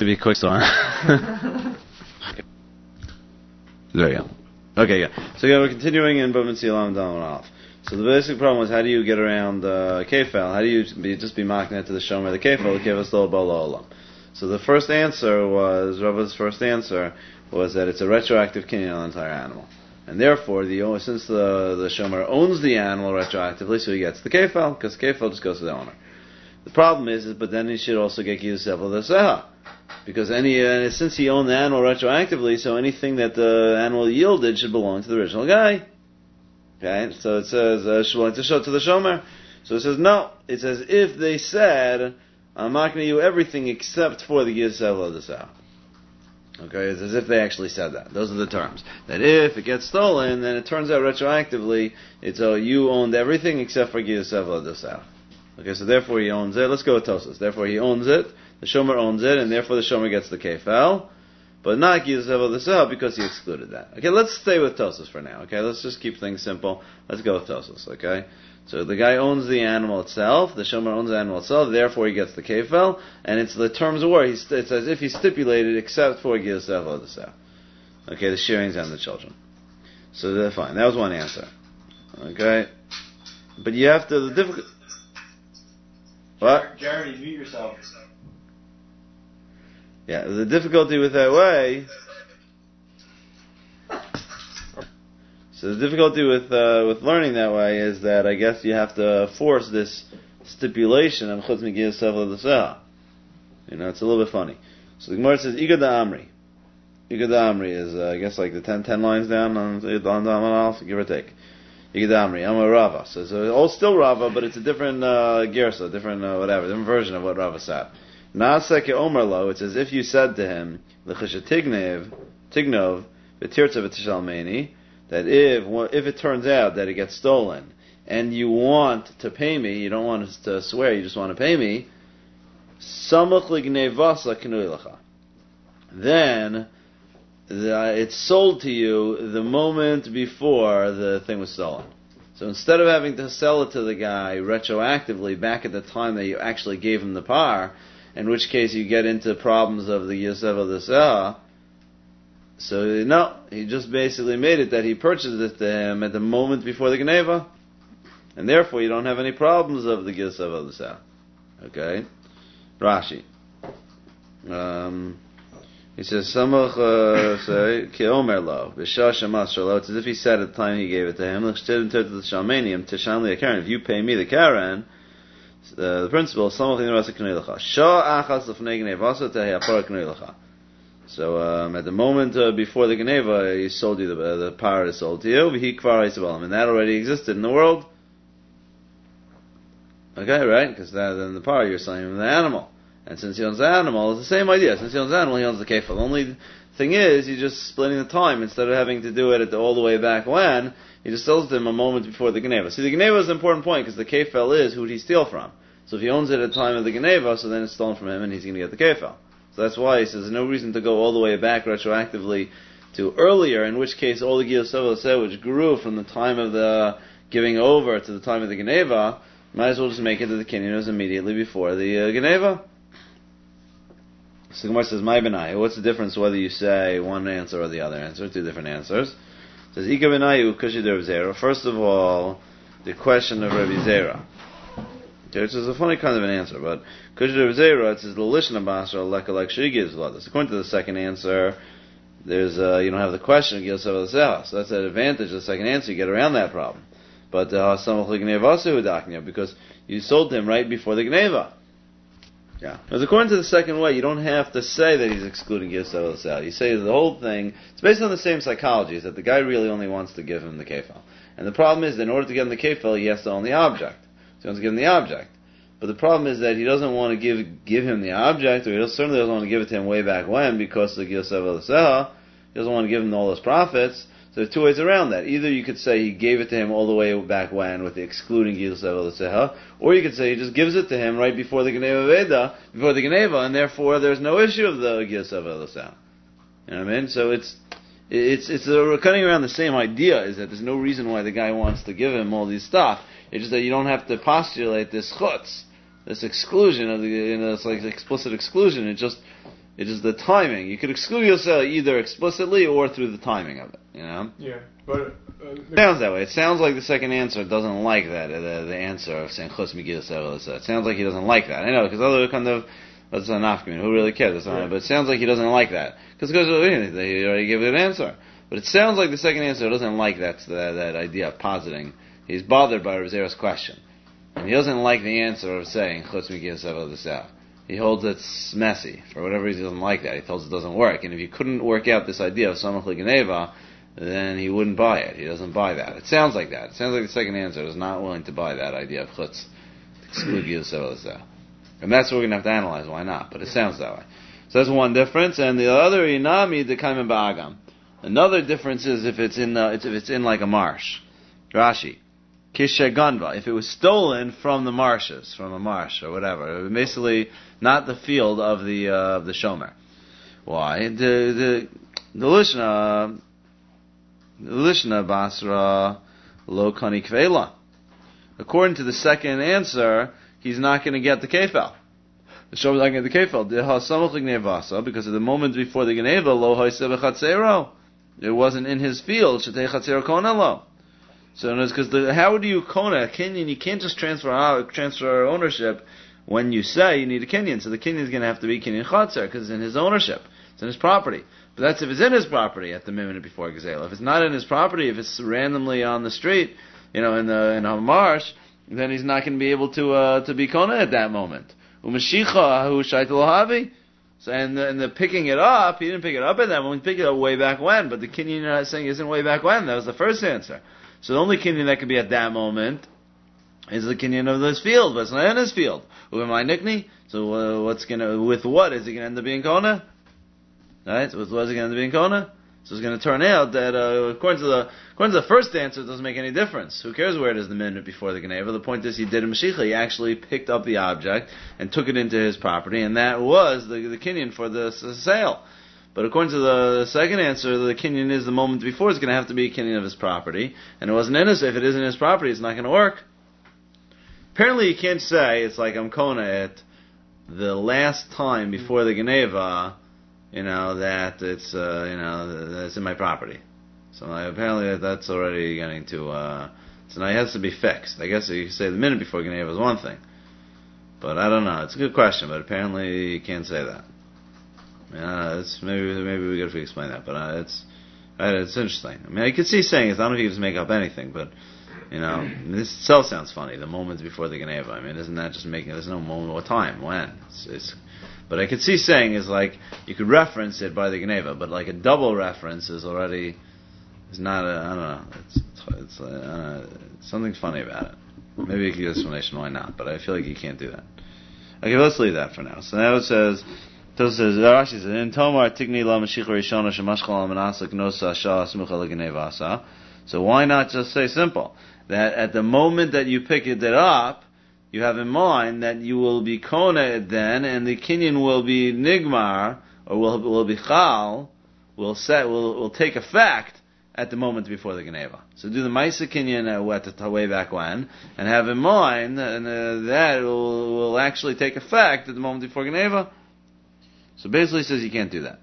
to be a quick story. There you go. Okay, yeah. So we're continuing in Bava Metzia Lam Dam Alf. So the basic problem was, how do you get around kefel? How do you just be marking it to the shomer the kefel? The kefel still bala olam. So the first answer was, Rava's first answer was that it's a retroactive kinyan on the entire animal, and therefore since the shomer owns the animal retroactively, so he gets the kefel, because kefel just goes to the owner. The problem is, but then he should also get Yisef of the Seha. Because since he owned the animal retroactively, so anything that the animal yielded should belong to the original guy. Okay, so it says, should belong to the shomer. So it says, no. It says, if they said, I'm not going to you everything except for the Yisef of the Seha. Okay, it's as if they actually said that. Those are the terms. That if it gets stolen, then it turns out retroactively, it's, you owned everything except for Yisef of the Seha. Okay, so therefore he owns it. Let's go with Tosas. Therefore he owns it. The shomer owns it, and therefore the shomer gets the kefel, but not Yisef of the Seha because he excluded that. Okay, let's stay with Tosas for now. Okay, let's just keep things simple. Let's go with Tosas. Okay, so the guy owns the animal itself. The shomer owns the animal itself. Therefore he gets the kefel, and it's the terms of war. It's as if he stipulated except for Yisef of the Seha. Okay, the shearings and the children. So they're fine. That was one answer. Okay, but you have to the difficult. What? Jeremy, mute yourself. Yeah, the difficulty with that way. So the difficulty with learning that way is that I guess you have to force this stipulation of chutz migiyas sevel the seha. It's a little bit funny. So the Gemara says Igad Amri. Igad Amri is I guess like the 10 lines down on Alf, give or take. Igad Amri, I'm a Rava. So it's all still Rava, but it's a different gersa, different version of what Rava said. Naaseh ke'omer lo, it's as if you said to him, l'chisha tignov, v'tirtza v'tishalmeni, that if it turns out that it gets stolen, and you want to pay me, you don't want to swear, you just want to pay me, samach l'gnevasa k'nui l'cha. Then, it's sold to you the moment before the thing was stolen. So instead of having to sell it to the guy retroactively back at the time that you actually gave him the par, in which case you get into problems of the Yisef of the Seha, so no, he just basically made it that he purchased it to him at the moment before the Geneva, and therefore you don't have any problems of the Yisef of the Seha. Okay? Rashi. He says, Samach, Keomer lo, B'shah shemas shalo, it's as if he said at the time he gave it to him, if you pay me the Karen, the principle, Samach l'nevasa k'nei l'cha. Shah achas l'fnei gnevasa tehi apara k'nei l'cha. So, at the moment before the Geneva, he sold you, the power is sold to you, v'hi kvar ha'yisabalim, and that already existed in the world. Okay, right? Because then the power, you're selling him the animal. And since he owns the animal, it's the same idea. Since he owns the animal, he owns the kefil. The only thing is, you're just splitting the time. Instead of having to do it all the way back when, he just sells to him a moment before the Geneva. See, the Geneva is an important point, because the kefil is who did he steal from. So if he owns it at the time of the Geneva, so then it's stolen from him, and he's going to get the kefil. So that's why he says there's no reason to go all the way back retroactively to earlier, in which case all the Giyos Sevel, which grew from the time of the giving over to the time of the Geneva, might as well just make it to the Kinyanos immediately before the Geneva. So Gemara says, "My benai." What's the difference whether you say one answer or the other answer? Two different answers. It says, "Ika benayu kushi de Rav Zera." First of all, the question of Rabbi Zera, which is a funny kind of an answer, but kushi de Rav Zera, it says the lishna basra like she gives ladas. According to the second answer, there's you don't have the question of Yosef al-Seha, so that's an advantage of the second answer. You get around that problem. But because you sold him right before the Gneva. Yeah. Because according to the second way, you don't have to say that he's excluding Yisef al-Seha. You say the whole thing, it's based on the same psychology, is that the guy really only wants to give him the kefil. And the problem is that in order to get him the kefil, he has to own the object. So he wants to give him the object. But the problem is that he doesn't want to give him the object, or certainly doesn't want to give it to him way back when, because of Yisef al-Seha. He doesn't want to give him all those profits. So there's two ways around that. Either you could say he gave it to him all the way back when with the excluding Yisef al-Seha, or you could say he just gives it to him right before the Geneva Veda, before the Geneva, and therefore there's no issue of the Yisef al-Seha. You know what I mean? So it's cutting around the same idea, is that there's no reason why the guy wants to give him all these stuff. It's just that you don't have to postulate this chutz, this exclusion of this like explicit exclusion. It just It is the timing. You could exclude Yosel either explicitly or through the timing of it. Yeah, but it sounds that way. It sounds like the second answer doesn't like that. The answer of saying Chutz Megillah Sevel. It sounds like he doesn't like that. I know, because other kind of that's a nafkamin. Who really cares? But it sounds like he doesn't like that because he already gave it an answer. But it sounds like the second answer doesn't like that idea of positing. He's bothered by Rav Zera's question, and he doesn't like the answer of saying Chutz Megillah Sevel L'Saf. He holds it's messy. For whatever reason, he doesn't like that. He tells it doesn't work. And if you couldn't work out this idea of Samach L'Geneva, then he wouldn't buy it. He doesn't buy that. It sounds like that. It sounds like the second answer is not willing to buy that idea of Chutz, exclude Gil Sevel L'Saf. And that's what we're going to have to analyze. Why not? But it sounds that way. So that's one difference. And the other, Inami de Kaimim Ba'agam. Another difference is if it's in like a marsh. Rashi. Kisheganva, if it was stolen from the marshes, from a marsh or whatever, basically not the field of the shomer. Why? The Lishna Basra Lo Kani Kvela. According to the second answer, he's not going to get the kefel. The shomer is not going to get the kefel. Because at the moment before the geneva, Lo Haiseh B'Chatzero, it wasn't in his field. Shetei Chatzero Kona Lo. So because how do you kona a kinyan? You can't just transfer ownership when you say you need a kinyan. So the kinyan is going to have to be kinyan chatzer because it's in his ownership, it's in his property. But that's if it's in his property at the minute before gezela. If it's not in his property, if it's randomly on the street, in a marsh, then he's not going to be able to be kona at that moment. Umashicha hu shaitel havi. So and the picking it up, he didn't pick it up at that moment. He picked it up way back when. But the kinyan saying isn't way back when. That was the first answer. So the only kinyan that could be at that moment is the kinyan of this field, but it's not in his field. Who am I nikni? So with what is it going to end up being kona? Right? With what is it going to end up being kona? So it's going to turn out that according to the first answer, it doesn't make any difference. Who cares where it is the minute before the geneva? The point is he did a mashicha. He actually picked up the object and took it into his property, and that was the kinyan for the sale. But according to the second answer, the kinyan is the moment before. It's going to have to be a kinyan of his property, and it wasn't in his. If it isn't his property, it's not going to work. Apparently, you can't say it's like I'm kona it the last time before the geneva, that it's that it's in my property. So apparently that's already getting to. So now it has to be fixed. I guess you could say the minute before geneva is one thing, but I don't know. It's a good question, but apparently you can't say that. It's maybe we got to explain that, but it's interesting. I mean, I could see saying it. I don't know if you can just make up anything, but this itself sounds funny. The moments before the geneva. I mean, isn't that just making? There's no moment or time when. But I could see saying is like you could reference it by the geneva, but like a double reference is not. I don't know. It's something funny about it. Maybe you could give an explanation why not, but I feel like you can't do that. Okay, let's leave that for now. So now it says. Rashi says, "In Tomar Tigni La Mashiach Rishona Shemashchal Al Manasa Gnosa Shah Smucha L'Genevasa." So why not just say simple that at the moment that you pick it up, you have in mind that you will be kona it then, and the kinyan will be nigmar or will be chal, will take effect at the moment before the geneva. So do the Maisa Kinyan way back when, and have in mind that will actually take effect at the moment before geneva. So basically, he says you can't do that.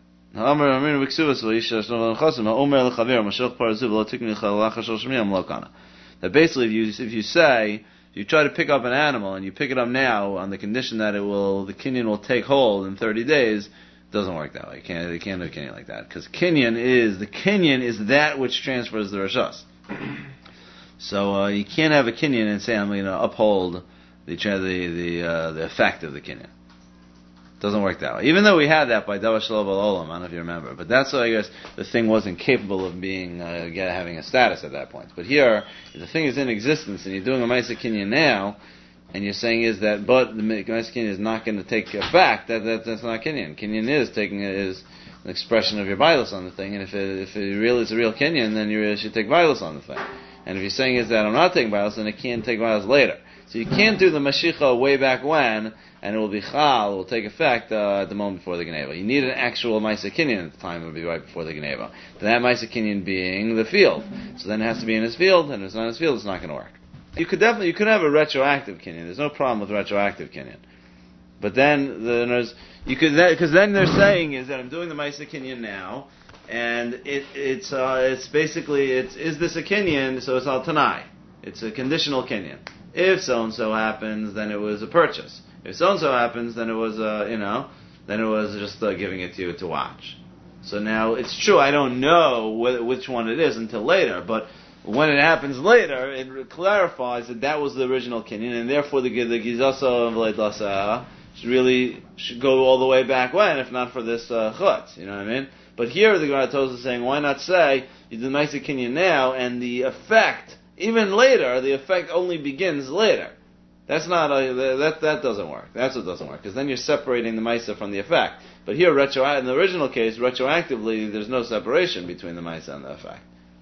That basically, if you try to pick up an animal and you pick it up now on the condition that the kinyan will take hold in 30 days, it doesn't work that way. You can't do a kinyan like that because kinyan is that which transfers the rishas. So you can't have a kinyan and say I'm going to uphold the effect of the kinyan. Doesn't work that way. Even though we had that by Davar Shalom Olam, I don't know if you remember, but that's why I guess the thing wasn't capable of being having a status at that point. But here, if the thing is in existence and you're doing a Maisa Kinyan now, and you're saying but the Maisa Kinyan is not going to take effect, that's not Kinyan. Kinyan is an expression of your violence on the thing, and if it really is a real Kinyan, then you should take violence on the thing. And if you're saying is that I'm not taking violence, then it can't take violence later. So you can't do the Mashicha way back when, and it will be chal, it will take effect at the moment before the geneva. You need an actual Maisa Kinyan at the time, it will be right before the geneva. That Maisa Kinyan being the field. So then it has to be in his field, and if it's not in his field, it's not going to work. You could have a retroactive Kinyan. There's no problem with retroactive Kinyan. But then you could, because then they're saying is that I'm doing the Maisa Kinyan now, and it's basically is this a Kinyan? So it's al Tanai. It's a conditional Kinyan. If so and so happens, then it was a purchase. If so and so happens, then it was then it was just giving it to you to watch. So now it's true. I don't know which one it is until later, but when it happens later, it clarifies that was the original Kinyan, and therefore the Gizasa of Leidlasa should go all the way back when, if not for this chutz. You know what I mean? But here the Gemara Tos is saying, why not say you do the Maisa Kinyan now, and the effect, even later, the effect only begins later. That's not that doesn't work. That's what doesn't work, because then you're separating the Maisa from the effect. But here, in the original case, retroactively, there's no separation between the Maisa and the effect.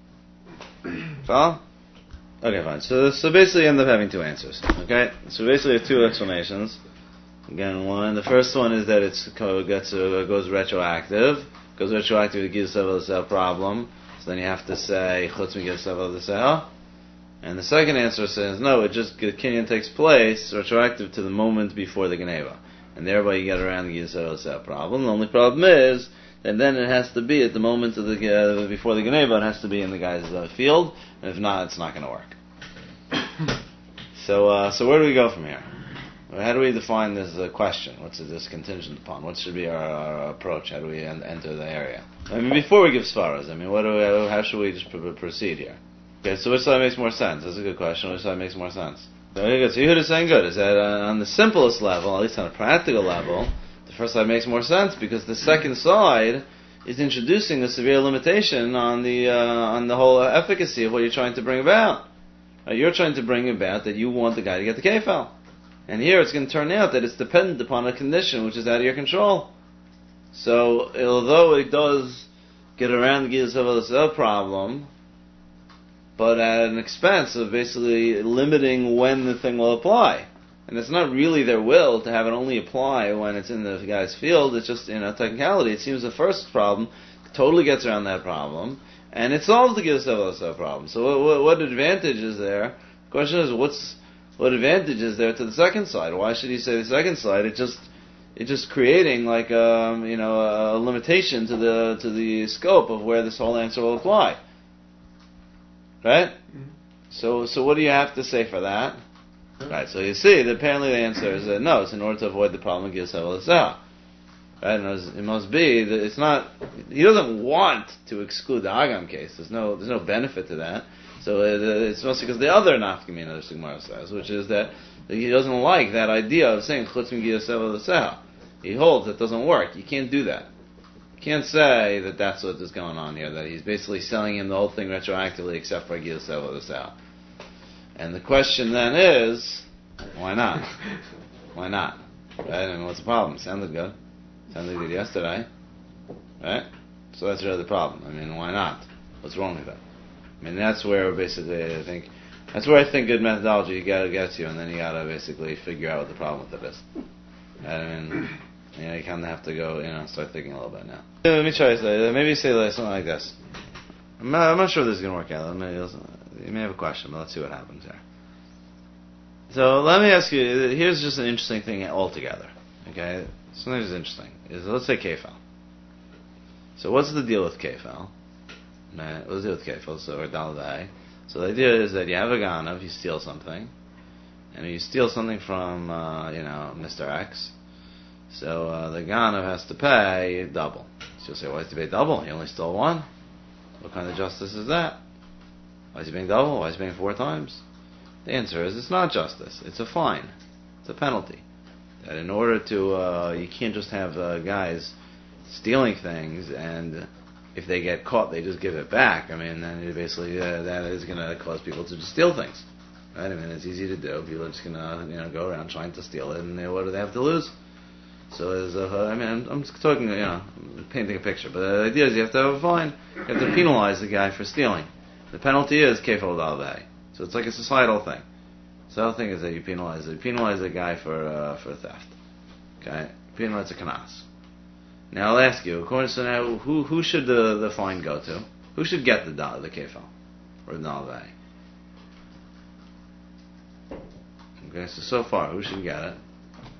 Follow? Okay, fine. So basically, you end up having two answers. Okay, so basically, two explanations. Again, the first one is that goes retroactive. Goes retroactive to give the problem. So then you have to say chutz migiv the. And the second answer says no. It just Kinyan takes place retroactive to the moment before the Geneva, and thereby you get around the Gizah problem. The only problem is that then it has to be at the moment of the before the Geneva. It has to be in the guy's field, and if not, it's not going to work. So where do we go from here? How do we define this question? What's this contingent upon? What should be our approach? How do we enter the area? I mean, before we give svaras, I mean, how should we just proceed here? Okay, so which side makes more sense? That's a good question. Which side makes more sense? Very good. So Yehuda is saying good. Is that on the simplest level, at least on a practical level, the first side makes more sense because the second side is introducing a severe limitation on the whole efficacy of what you're trying to bring about. You're trying to bring about that you want the guy to get the kefal. And here it's going to turn out that it's dependent upon a condition which is out of your control. So, although it does get around the Gizah problem, but at an expense of basically limiting when the thing will apply. And it's not really their will to have it only apply when it's in the guy's field. It's just, technicality. It seems the first problem totally gets around that problem, and it solves the Gizah problem. So what advantage is there? The question is, what advantage is there to the second side? Why should he say the second side? It's just creating like a limitation to the scope of where this whole answer will apply. Right? Mm-hmm. So what do you have to say for that? Right, so you see that apparently the answer is no, it's in order to avoid the problem of Gizah. Right? And it must be that it's not, he doesn't want to exclude the Agam case. There's no benefit to that. So it's mostly because the other nafkamina, the Gemara says, which is that he doesn't like that idea of saying chutz migiv. He holds it doesn't work. You can't do that. You can't say that that's what is going on here. That he's basically selling him the whole thing retroactively, except for Gizah. And the question then is, why not? Why not? Right? I mean, what's the problem? Sounded good. Sounded good yesterday. Right? So that's really the problem. I mean, why not? What's wrong with that? I mean, that's where basically I think good methodology gets you, and then you gotta basically figure out what the problem with it is. I mean, you kind of have to go, start thinking a little bit now. Let me try maybe say something like this. I'm not sure this is going to work out. You may have a question, but let's see what happens here. So let me ask you, here's just an interesting thing altogether. Okay? Something that's interesting is, let's say kefal. So what's the deal with kefal? What's the deal with kefal? Or daladai. So the idea is that you have a ganav, you steal something, and you steal something from, Mr. X. So the ganav has to pay double. So you'll say, why does he pay double? He only stole one. What kind of justice is that? Why is he paying double? Why is he paying 4 times? The answer is it's not justice. It's a fine. It's a penalty. That in order to, you can't just have guys stealing things, and if they get caught, they just give it back. I mean, then basically that is going to cause people to just steal things. Right? I mean, it's easy to do. People are just going to go around trying to steal it, and what do they have to lose? So I'm just talking, painting a picture, but the idea is you have to have a fine. You have to penalize the guy for stealing. The penalty is kefal dalvei. So it's like a societal thing. So the thing is that you penalize the guy for theft. Okay, penalize the kanas. Now I'll ask you, so now who should the fine go to? Who should get the kefal or the dalvei? Okay, so far who should get it?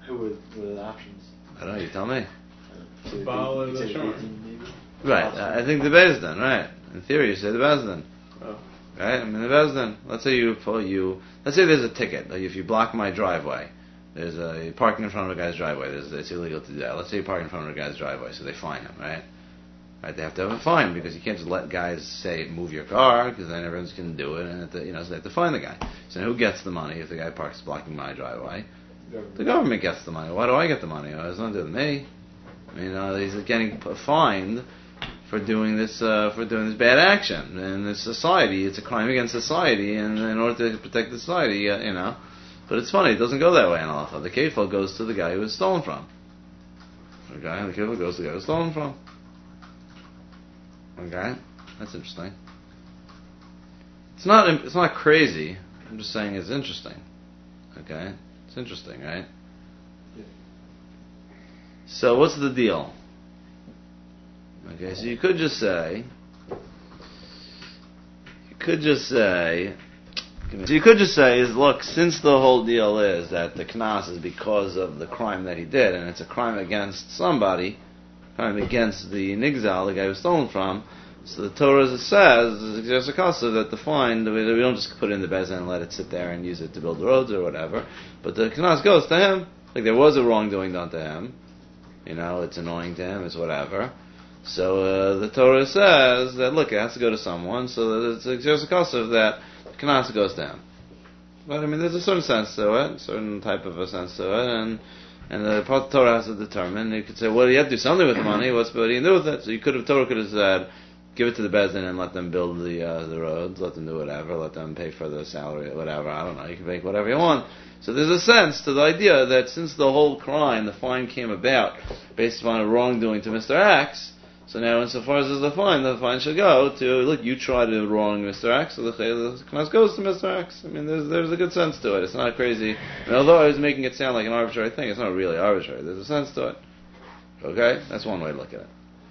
Who were the options? I don't know, you tell me. Baal or the Shomer. Right, I think the Bezdin, right. In theory, you say the Bezdin. Oh. Right? I mean, the Bezdin. Let's say let's say there's a ticket. Like if you block my driveway, you're parking in front of a guy's driveway. It's illegal to do that. Let's say you park in front of a guy's driveway, so they fine him, right? Right? They have to have a fine because you can't just let guys say move your car because then everyone's going to do it, and so they have to fine the guy. So now who gets the money if the guy parks blocking my driveway? The government gets the money. Why do I get the money? It's nothing to do with me. I mean, he's getting fined for doing this bad action in this society. It's a crime against society, and in order to protect the society, But it's funny, it doesn't go that way in halacha. The kefil goes to the guy who was stolen from. Okay, the kefil goes to the guy who was stolen from. Okay, that's interesting. It's not crazy. I'm just saying it's interesting. Okay, it's interesting, right? Yeah. So what's the deal? Okay, so you could just say, is look, since the whole deal is that the knas is because of the crime that he did, and it's a crime against somebody, crime against the nigzal, the guy who was stolen from, so the Torah says, there's a kasa that the fine, we don't just put it in the bezin and let it sit there and use it to build roads or whatever, but the knas goes to him, like there was a wrongdoing done to him, it's annoying to him, it's whatever. So the Torah says that look, it has to go to someone, so that there's a kasa that the knas goes to him. But I mean, there's a certain sense to it, certain type of a sense to it, and the Torah has to determine. You could say, well, you have to do something with the money. What do you do with it? So Torah could have said, give it to the Bezdin and let them build the roads, let them do whatever, let them pay for the salary, whatever. I don't know. You can make whatever you want. So there's a sense to the idea that since the whole crime, the fine came about based upon a wrongdoing to Mr. X. So now, insofar as there's the fine should go to, look, you tried to wrong Mr. X, so the knas goes to Mr. X. I mean, there's a good sense to it. It's not crazy. And although I was making it sound like an arbitrary thing, it's not really arbitrary. There's a sense to it. Okay? That's one way to look at it.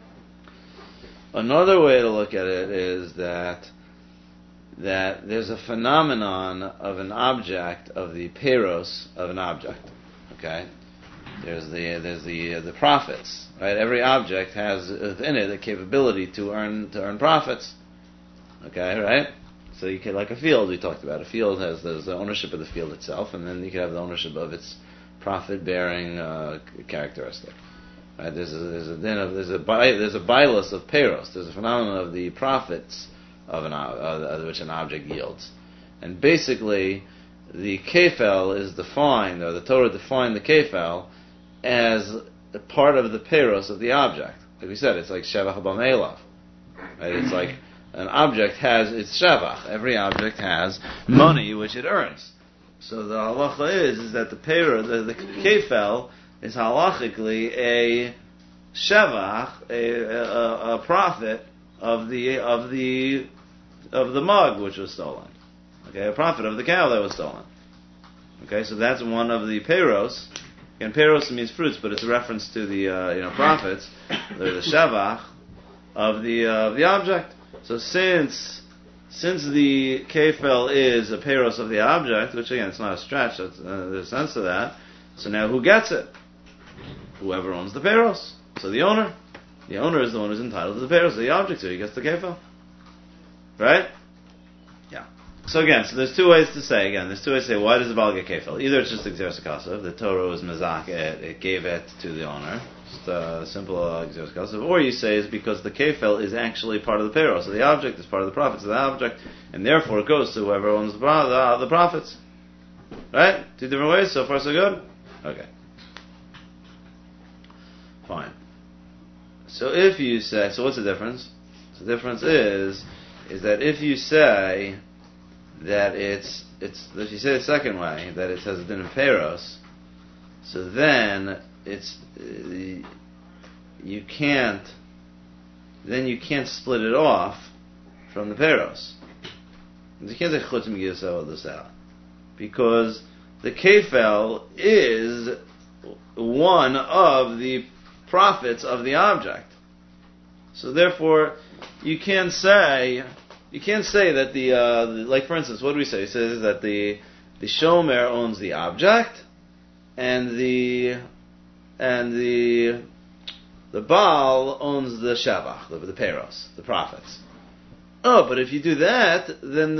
Another way to look at it is that there's a phenomenon of an object, of the peros of an object. Okay? There's the profits, right? Every object has within it a capability to earn profits. Okay, right? So you could, like a field we talked about. There's the ownership of the field itself, and then you could have the ownership of its profit-bearing characteristic. Right? There's a bilus of peros. There's a phenomenon of the profits of which an object yields, and basically the kefel is defined, or the Torah defined the kefel as a part of the peros of the object. Like we said, it's like shevach b'me'elav. Right? It's like an object has its shevach. Every object has money which it earns. So the halacha is that the kefel is halachically a shevach, a profit of the mug which was stolen. Okay, a profit of the cow that was stolen. Okay, so that's one of the peros. And peros means fruits, but it's a reference to the profits, the shevach of the object. So since the kefel is a peros of the object, which again it's not a stretch, there's a sense to that. So now who gets it? Whoever owns the peros. So the owner is the one who's entitled to the peros of the object, so he gets the kefel. Right? Yeah. So again, there's two ways to say, why does the Baal get kefil? Either it's just Gzeras HaKasav, the Torah was mazak it gave it to the owner, just a simple Gzeras HaKasav, or you say it's because the kefil is actually part of the payroll, so the object is part of the profits of the object, and therefore it goes to whoever owns the profits. Right? Two different ways, so far so good? Okay. Fine. So if you say, so what's the difference? So the difference is that if you say that it's if you say the second way, that it has a din of peros, so then you can't split it off from the peros. You can't say chutz migiyasel l'sal, because the kefel is one of the profits of the object. So therefore, you can't say that like for instance, what do we say? It says that the shomer owns the object, and the Baal owns the Shabach, the Peros, the profits. Oh, but if you do that, then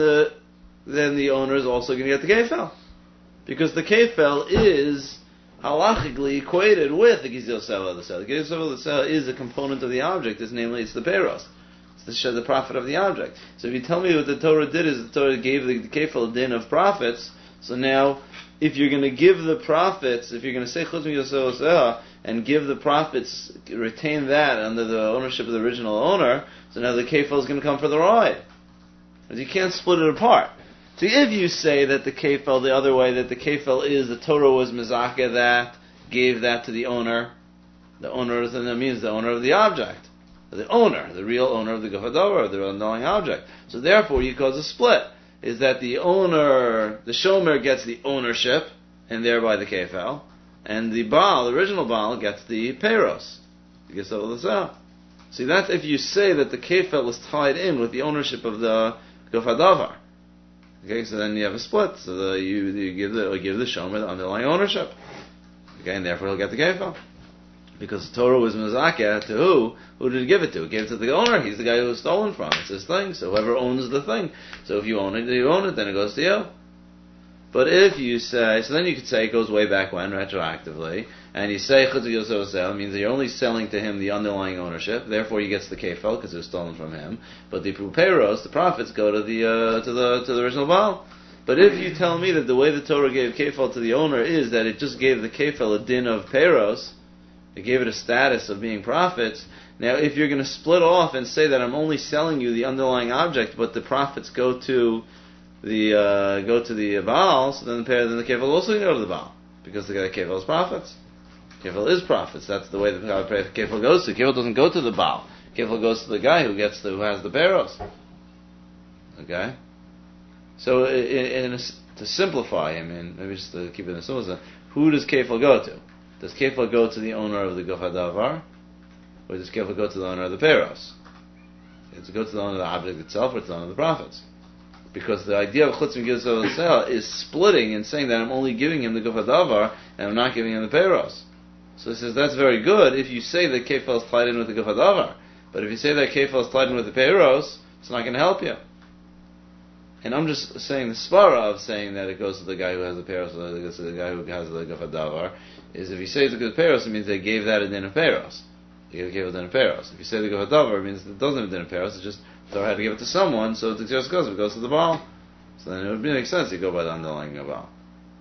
the owner is also going to get the Kefel. Because the Kefel is halachically equated with the Gizil Sela L'Sela. The Gizil Sela L'Sela is a component of the object, namely it's the Peros. It's the profit of the object. So if you tell me what the Torah did is the Torah gave the Kefel din of profits, so now if you're going to give the profits, if you're going to say Chutz Gizil Sela L'Sela, and give the profits, retain that under the ownership of the original owner, so now the kefil is going to come for the ride. Because you can't split it apart. See, if you say that the kefil, the other way, that the kefil is, the Torah was mezakeh that, gave that to the owner that means the owner of the object. The owner, the real owner of the guf hadavar, the underlying object. So therefore, you cause a split. Is that the owner, the shomer gets the ownership, and thereby the kefil, and the Baal, the original Baal, gets the Peros. He gets all this out. See, that's if you say that the Kefel is tied in with the ownership of the Guf HaDavar. Okay, so then you have a split. So you give the Shomer the underlying ownership. Okay, and therefore he'll get the Kefel. Because the Torah was Mezakeh to who? Who did he give it to? He gave it to the owner. He's the guy who was stolen from. It's his thing. So whoever owns the thing. So if you own it, then it goes to you. But if you say, so then you could say it goes way back when, retroactively, and you say Chutz Gizil Sela L'Sela means that you're only selling to him the underlying ownership, therefore he gets the kefel because it was stolen from him. But the Peros, the profits, go to the original Baal. But if you tell me that the way the Torah gave kefel to the owner is that it just gave the kefel a din of Peros, it gave it a status of being profits. Now, if you're going to split off and say that I'm only selling you the underlying object, but the profits go to the Baal, so then the kefil also can go to the Baal because the kefil is profits. Kefil is profits. That's the way the kefil goes to. Kefil doesn't go to the Baal. Kefil goes to the guy who has the Peros. Okay. So, to simplify, maybe just to keep it in a simple sense, who does kefil go to? Does kefil go to the owner of the Guf HaDavar, or does kefil go to the owner of the Peros? Does it go to the owner of the object itself, or to the owner of the profits? Because the idea of Chutz Gizil Sela L'Sela is splitting and saying that I'm only giving him the Guf HaDavar and I'm not giving him the Peros. So he says that's very good if you say that kefil is tied in with the Guf HaDavar. But if you say that kefil is tied in with the Peros, it's not going to help you. And I'm just saying the svara of saying that it goes to the guy who has the Peros or it goes to the guy who has the Guf HaDavar is if you say it's a good Peros, it means they gave that a din of Peros. They gave a din of Peros. If you say the Guf HaDavar, it means it doesn't have a din of Peros, it's just Torah had to give it to someone, so it just goes. If it goes to the Baal, so then it would make sense. You go by the underlying Baal.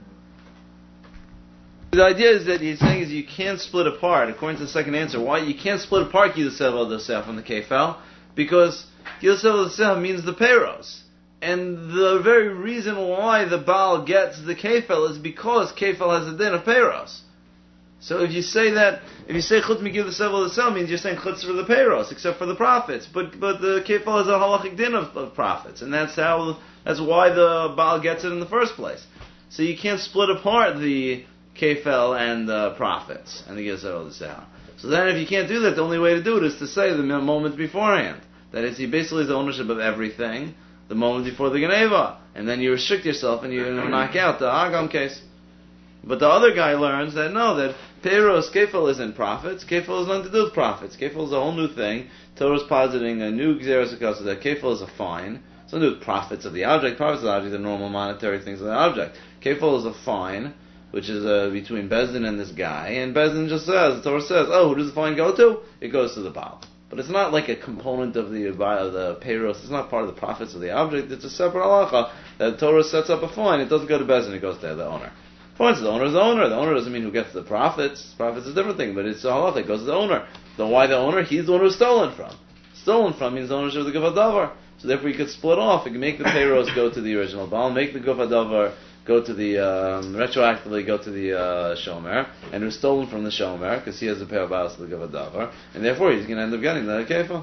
The idea is that he's saying is you can't split apart. According to the second answer, why you can't split apart Gizil Sela L'Sela from the Kefel because Gizil Sela L'Sela means the Peros, and the very reason why the Baal gets the Kefel is because Kefel has a din of Peros. So if you say Chutz Gizil Sela L'Sela means you're saying Chutz for the Peros, except for the profits. But the Kefel has a halachic din of profits, and that's why the Baal gets it in the first place. So you can't split apart the Kefel and the profits and the Gizil Sela L'Sela. So then if you can't do that, the only way to do it is to say the moment beforehand. That is, he basically has the ownership of everything the moment before the Geneva. And then you restrict yourself and you knock out the Agam case. But the other guy learns that no, that Peros, Kefil isn't profits. Kefil has nothing to do with profits. Kefil is a whole new thing. Torah is positing a new Gzeras Hakasa that Kefil is a fine. It's nothing to do with profits of the object. Profits of the object are normal monetary things of the object. Kefil is a fine, which is between Bezdin and this guy. And Bezdin just says, the Torah says, oh, who does the fine go to? It goes to the Baal. But it's not like a component of the Peros. It's not part of the profits of the object. It's a separate halacha that the Torah sets up a fine. It doesn't go to Bezdin. It goes to the owner. For instance, the owner is the owner. The owner doesn't mean who gets the profits. Profits is a different thing, but it's a halacha. It goes to the owner. Then why the owner? He's the one who's stolen from. Stolen from means the ownership of the Guf HaDavar. So therefore you could split off. You can make the Peros go to the original Baal, make the Guf HaDavar go to the, retroactively go to the Shomer, and who's stolen from the Shomer, because he has a pair of Baals to the Guf HaDavar, and therefore he's going to end up getting the Kefil.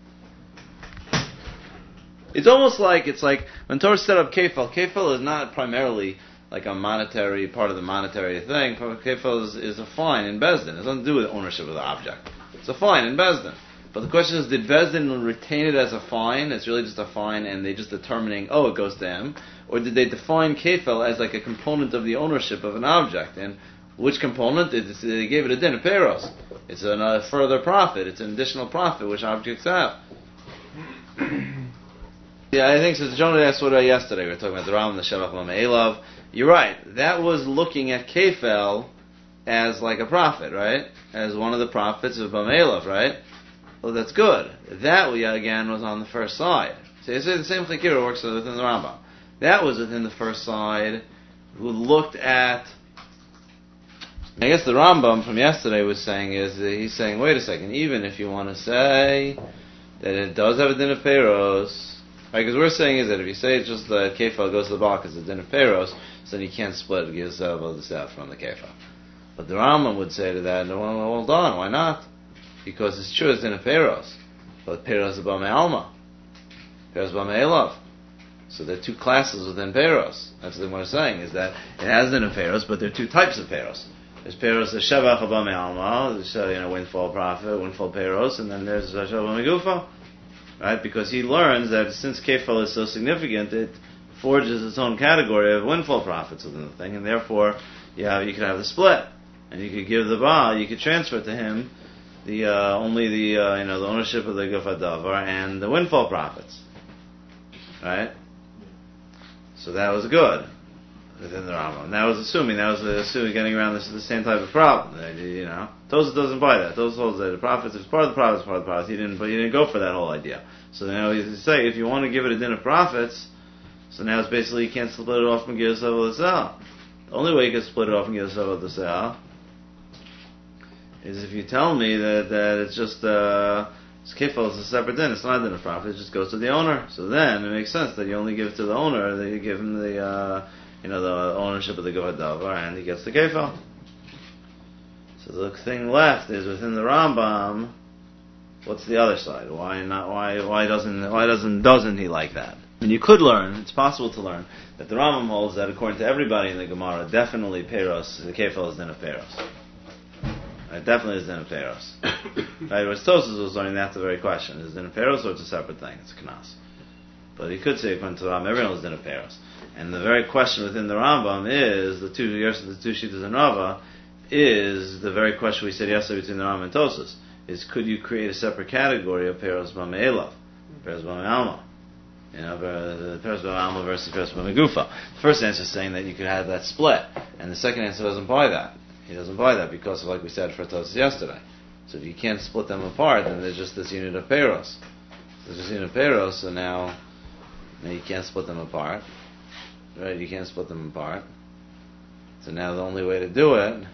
It's almost like, when Torah set up Kefil is not primarily like a monetary, part of the monetary thing. Kefil is a fine in Bezdin. It has nothing to do with ownership of the object. It's a fine in Bezdin. But the question is, did Bezdin retain it as a fine? It's really just a fine, and they just determining, oh, it goes to him, or did they define kefil as like a component of the ownership of an object? And Which component? They gave it a din of peros. It's a further profit. It's an additional profit which objects have. Yeah, I think so. Jonah asked what about yesterday. We were talking about the Ram, the Shevach Elav. You're right. That was looking at Kefel as like a profit, right? As one of the profits of Elav, right? Well, that's good. That, again, was on the first side. So you say the same Chikira works within the Rambam. That was within the first side, who looked at... I guess the Rambam from yesterday was saying he's saying, wait a second, even if you want to say that it does have a din of Peros, right? Because we're saying is that if you say it's just the Kefal goes to the Bach as a din of Peros, so then you can't split Gizav of the Sev from the Kefal. But the Rambam would say to that, well, hold on, why not? Because it's true, it's din of Peros. But Peros is Bama Alma. Peros Bama Elav. So there are two classes within Peros. That's what we're saying, is that it has din of Peros, but there are two types of Peros. There's Peros, the Shevach Bama Alma, the windfall profit, windfall Peros, and then there's Shevach Bama Gufa. Right? Because he learns that since Kefal is so significant, it forges its own category of windfall profits within the thing, and therefore you could have the split. And you could give the Baal, you could transfer to him the ownership of the Gufa Davar and the windfall profits. Right? So that was good within the Rambam. That was assuming getting around the same type of problem. Tosafos doesn't buy that. Tosafos holds that the profits is part of the profits, part of the profits. He didn't go for that whole idea. So now you say if you want to give it a din of profits, so now it's basically you can't split it off from Gizav of the Sal. The only way you can split it off from Gizav of the Sal is if you tell me that it's just Kefal is a separate din. It's not a din of profit. It just goes to the owner. So then it makes sense that you only give it to the owner. That you give him the ownership of the Gufa Davar, and he gets the Kefal. So the thing left is within the Rambam. What's the other side? Why not? Why doesn't he like that? And you could learn. It's possible to learn that the Rambam holds that according to everybody in the Gemara, definitely Peros, the Kefal is din of Peros. It definitely is din of Peros. Right? Whereas Tosafos was learning, that's the very question: is it din of Peros or it's a separate thing? It's a Knas. But he could say according to the Rambam, everyone is din of Peros. And the very question within the Rambam is the two Shittas and Rava is the very question we said yesterday between the Rambam and Tosafos is could you create a separate category of Peros Bama Elav, Peros Bama Alma, Peros Bama Alma versus Peros Bama Gufa. The first answer is saying that you could have that split, and the second answer doesn't buy that. He doesn't buy that because of, like we said for Tosafos yesterday. So if you can't split them apart, then there's just this unit of Peros. There's this unit of Peros, so now you can't split them apart. Right, you can't split them apart. So now the only way to do it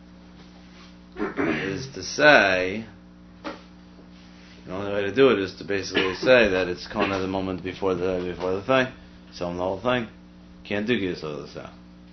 is to say, the only way to do it is to basically say that it's kind of the moment before the thing, sell them the whole thing. Can't do Giyus over the Sal.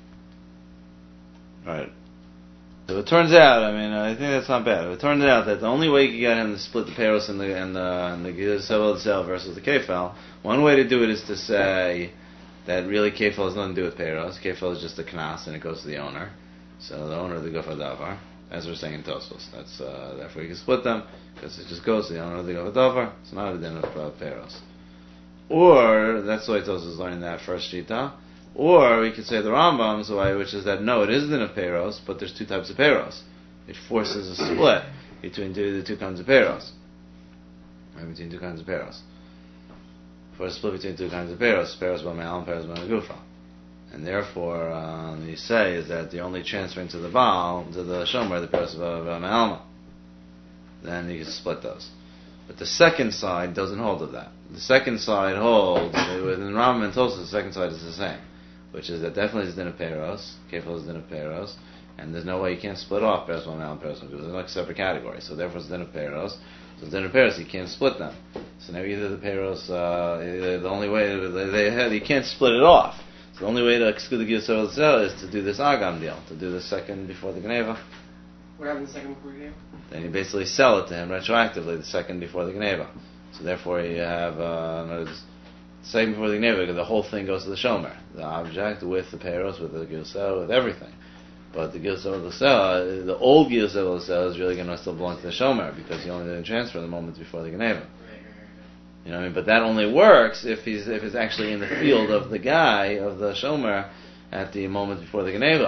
Right. So it turns out, I think that's not bad. It turns out that the only way you can get him to split the Peros and the Giyus over the Sal versus the Kefal, one way to do it is to say that really Kefal has nothing to do with Peros. Kefal is just a Knas and it goes to the owner. So the owner of the Gufa Davar, as we're saying in Tosafos. That's therefore you can split them because it just goes to the owner of the Gufa Davar. It's not a din of Peros. Or that's the way Tosafos is learning that first Shita. Or we could say the Rambam's way, which is that no, it is a din of Peros, but there's two types of Peros. It forces a split between the two kinds of Peros. Right, between two kinds of Peros. For a split between two kinds of Peros Bama Alma, Peros Bama Gufa. And therefore, you say is that the only transferring to the Baal, to the Shomer, the Peros Bama Alma. Then you can split those. But the second side doesn't hold of that. The second side holds, within Rambam and Tosafos, the second side is the same. Which is that definitely is din of Peros, Kefal is din of Peros, and there's no way you can't split off Peros Bama Alma, Peros Bama Gufa. They're like separate categories. So therefore it's din of Peros. So it's din of Peros, you can't split them. So now either the Peros, the only way, you can't split it off. So the only way to exclude the Giyus over the Sal is to do this Agam deal, to do the second before the Geneva. What happened the second before the Geneva? Then you basically sell it to him retroactively the second before the Geneva. So therefore you have, second before the Geneva, the whole thing goes to the Shomer. The object with the Peros, with the Giyus, with everything. But the Giyus of the Sel, the old Giyus of the Sel is really going to still belong to the Shomer because he only didn't transfer the moment before the Geneva. You know what I mean? But that only works if it's actually in the field of the guy, of the Shomer, at the moment before the Geneva.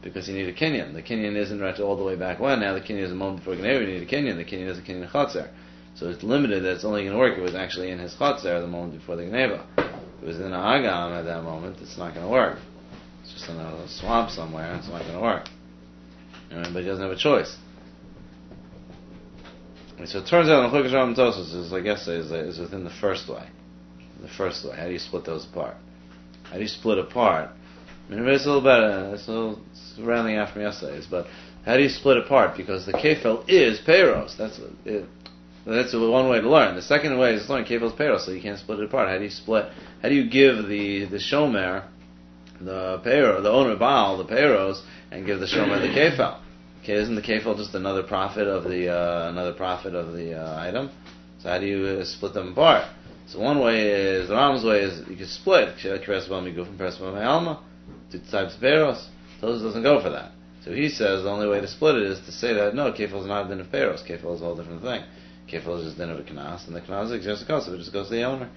because you need a kinyan. The kinyan isn't right all the way back when. Now the kinyan is a moment before Gneva, you need a kinyan. The kinyan is a kinyan Chotzer. So it's limited that it's only going to work if it was actually in his Chotzer the moment before the Gneva. If it was in a Agam at that moment, it's not going to work. It's just in a swamp somewhere, and it's not going to work. But he doesn't have a choice. And so it turns out the Chukkas Rambam Tosfos is, like yesterday, is within the first way. The first way. How do you split those apart? How do you split apart? I mean, it's a little better. It's rounding out from yesterday's, but how do you split apart? Because the kefil is peiros. That's one way to learn. The second way is to learn kefil is peiros, so you can't split it apart. How do you split? How do you give the shomer, the peiros, the owner Baal, the peiros, and give the shomer the kefil? Okay, isn't the kefil just another profit of the item? So how do you split them apart? So one way is, the Ram's way is, you can split Keres Bal Miguf and Keres Bal Me'alma, two types of peiros. Tosfos doesn't go for that. So he says the only way to split it is to say that no, kefil is not a din of peiros. Kefil is a whole different thing. Kefil is just din of a kanas, and the kanas is just a cost, it just goes to the owner.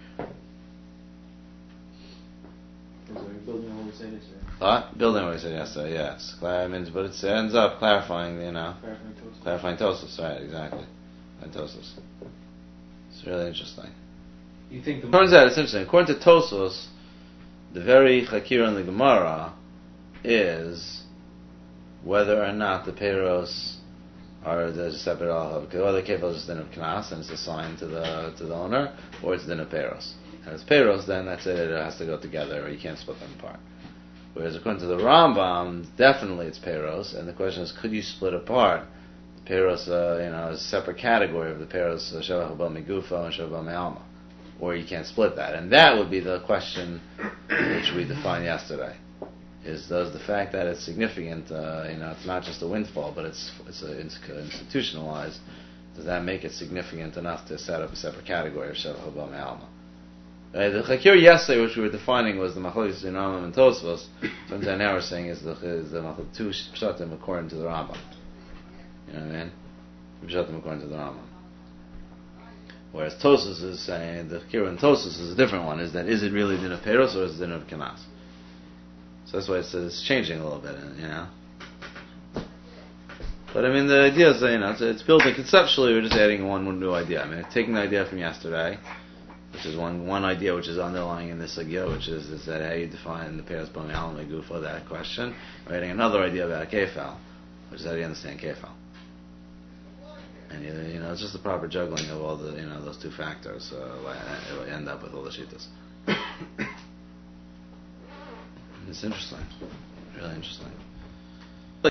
Building what we said yesterday. What? Building what we said yesterday, yes. But it ends up clarifying, clarifying Tosfos, right, exactly. And Tosfos. It's really interesting. You think Turns out it's interesting. According to Tosfos, the very chakira in the Gemara is whether or not the peiros are the separate alav. Because whether kefil is just din of knas and it's assigned to the owner, or it's din of peiros. And it's peiros, then that's it. It has to go together, or you can't split them apart. Whereas according to the Rambam, definitely it's peiros, and the question is, could you split apart the peiros? Is a separate category of the peiros shavach bal migufo and shavach bal me'alma, or you can't split that, and that would be the question which we defined yesterday. Does the fact that it's significant, it's not just a windfall, but it's institutionalized, does that make it significant enough to set up a separate category of Shavach Bal Me'alma? The Chakir yesterday, which we were defining, was the Machlokes in Rambam and Tosfos. Sometimes now we're saying is the two Pshatim according to the Rambam. You know what I mean? Pshatim according to the Rambam. Whereas Tosfos is saying, the Chakir in Tosfos is a different one, is it really din of Peiros or is it din of Kanas? So that's why it's changing a little bit, But I mean, the idea is, it's built in conceptually. We're just adding one new idea. I mean, taking the idea from yesterday, which is one idea which is underlying in this sugya, which is that how you define the peiros bal me'alma gufa, that question. We're adding another idea about kefal, which is how do you understand kefal. And it's just the proper juggling of all the those two factors. So it'll end up with all the shittas. It's interesting, really interesting.